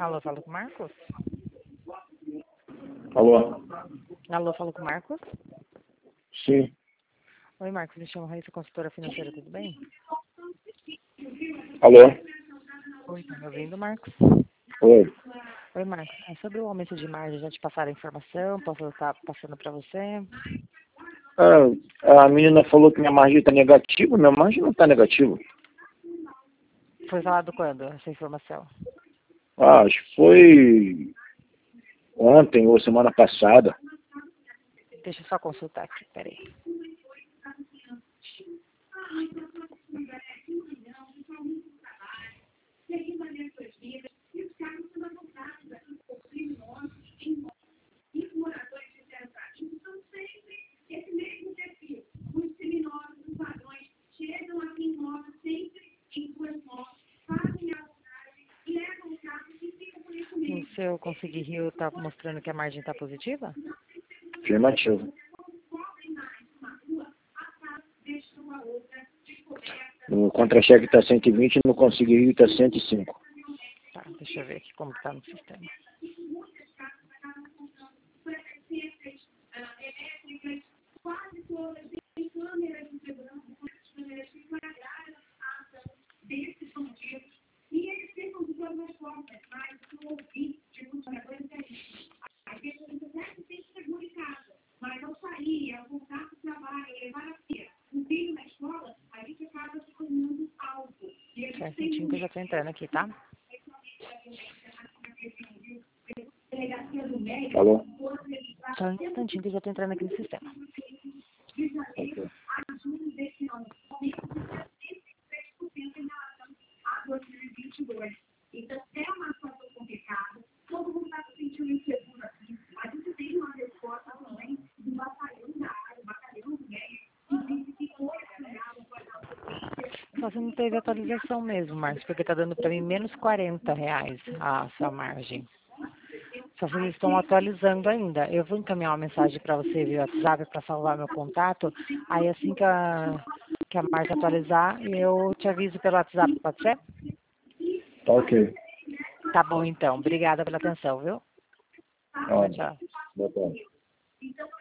Alô, falo com o Marcos? Alô? Alô, falo com o Marcos? Sim. Oi, Marcos, me chamo Raíssa, consultora financeira, tudo bem? Alô? Oi, tá me ouvindo, Marcos? Oi. Oi, Marcos, é sobre o aumento de margem, já te passaram a informação, posso estar passando para você? A menina falou que minha margem está negativa, minha margem não está negativa. Foi falado quando, essa informação? Acho que foi ontem ou semana passada. Deixa eu só consultar aqui, peraí. No seu Conseguir Rio, tá mostrando que a margem está positiva? Afirmativo. No contra-cheque está 120 e no Conseguir está 105. Tá, deixa eu ver aqui como está no sistema. Só um instantinho que eu já tô entrando aqui, tá? Alô? Só um instantinho que eu já tô entrando aqui no sistema. Ok. Só se não teve atualização mesmo, Marcos, porque tá dando para mim menos R$ 40 a sua margem. Só se eles estão atualizando ainda. Eu vou encaminhar uma mensagem para você via WhatsApp para salvar meu contato. Aí assim que a margem atualizar, eu te aviso pelo WhatsApp, pode ser? Tá ok. Tá bom então. Obrigada pela atenção, viu? Tchau, tchau. Boa tarde.